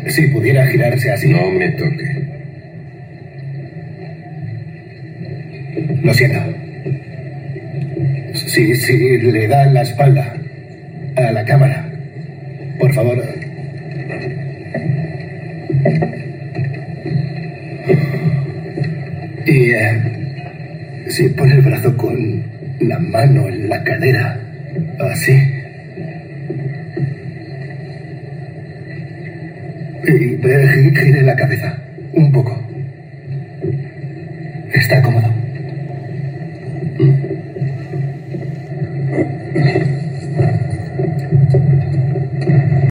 Si pudiera girarse así. No me toque. Lo siento. Si le da la espalda a la cámara, por favor. Y si pone el brazo con la mano en la cadera, así. Y gire la cabeza.